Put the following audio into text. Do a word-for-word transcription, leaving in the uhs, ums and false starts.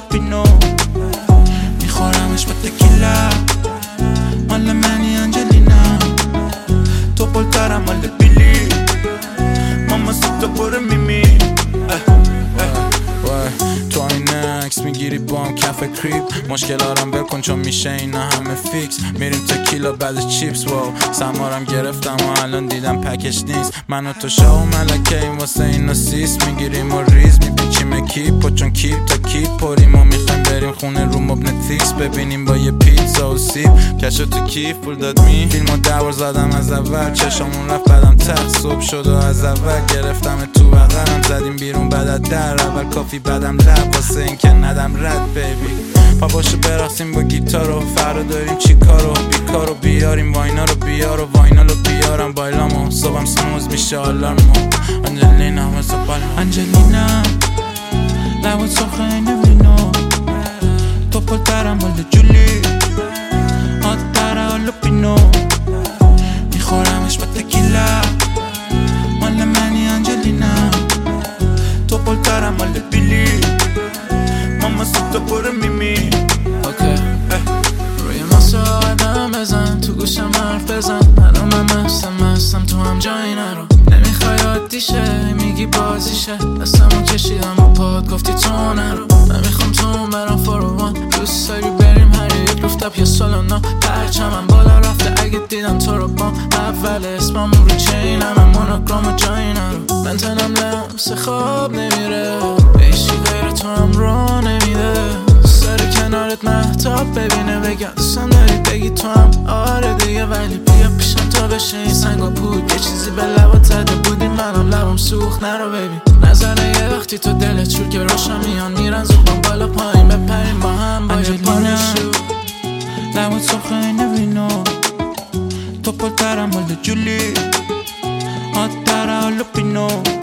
پینو میخورمش با تکیلا مال منی انجلینا تو پلترم مال بیلی ماما سوتا پر میمی تو این عکس میگیری بام کف کریپ مشکلارم بکن چون میشه اینا همه فیکس میریم تکیلا بعد چیپس واو سمارم گرفتم و الان دیدم پکش نیست من و تو شاو ملکه این واسه اینا سیس میگیریم و ریز میپیچیم کیپ و چون کیپ تا کیپ پریم و میخوایم بریم خونه رو مبنتیکس ببینیم با یه پیتزا و سیب کشو تو کیف پول داد می فیلمو دور زدم از اول چشمون رفت بعدم تخت صبح شد و از اول گرفتم تو بغلم زدیم بیرون بعد در اول کافی بعدم لب واسه این که ندم رد بیبی پا باشو برقصیم با گیتارو فردا داریم چی کارو بیکارو بیاریم واینا رو بیارو واینا رو بیارم بایلامو صبحم سموز میشه آلارمو انجلینا واسه بالم انجلینا لبت سرخه این وینو تو پلترم مال جولی آتره آلو پینو میخورمش با تکیلا مال منی انجلینا تو پلترم مال بیلی ماما سوتا پر میمی اوکی روی ماسه آدم بزن تو گوشم حرف بزن الان من مستم مستم تو هم جایی نرو نمیخوای عادی شه میگی بازیشه دستمو کشیدم و پاد گفتی تو نرو نمیخوام تو برم فاروان دوست داری بریم هر یک روفتاب یا سالونا پرچمم بالا رفته اگه دیدم تو رو بام اول اسمم رو چینم مونوگرام و جایی نرو من تنم لمس خواب نمیره ایشی غیر تو هم رو نمیده سر کنارت مهتاب ببینه بگم دوستم داری بگی تو هم آره دیگه ولی بیا پیشم تا بشه این سنگا پود یه چیزی به لبات زده بودی منم لبم سوخت نرو ببین نظره یه وقتی تو دلت شور که روشم میان میرن زوبان بالا پایین بپریم با هم با یه پانشو لبت سرخه این وینو تو پلترم مال جولی آتره آلو پینو